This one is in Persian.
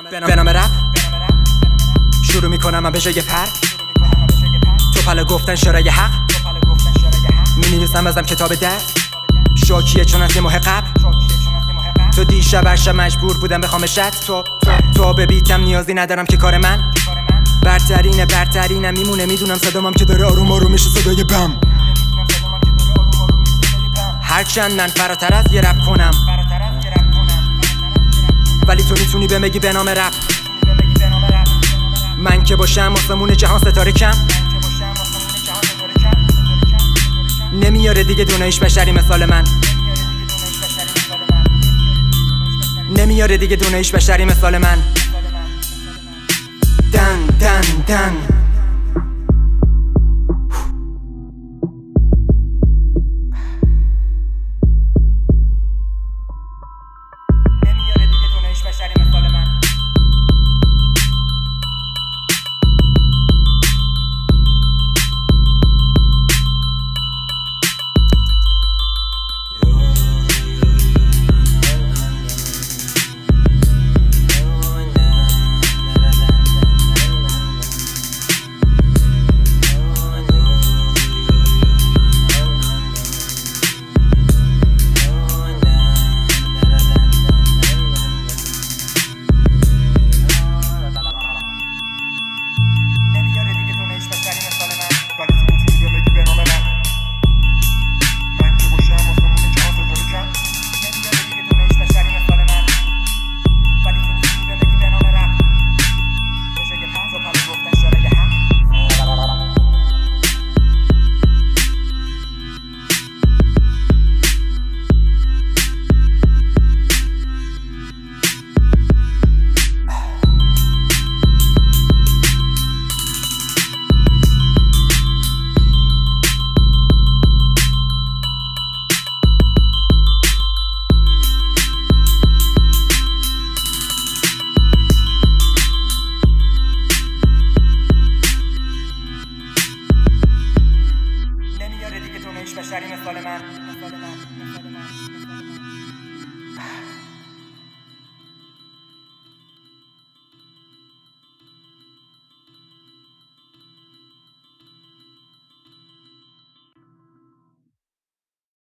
به نام رپ شروع میکنم من به جای پر تو پله گفتن شرای حق مینویسم ازم کتاب دست شاکیه چون از یه ماه قبل تو دیشب هر شب مجبور بودم بخوام شد تو به بیتم نیازی ندارم که کار من برترینم میمونه میدونم صدامم که داره آروم آروم میشه صدای بم هرچند من فراتر از یه رپ کنم ولی تو میتونی بهم بگی به نام رپ من که باشم آسمون جهان ستاره کم نمیاره دیگه دونه‌ایش بشری مثال من نمیاره دیگه دونه‌ایش بشری مثال من دن بشری مثال من بشری مثال من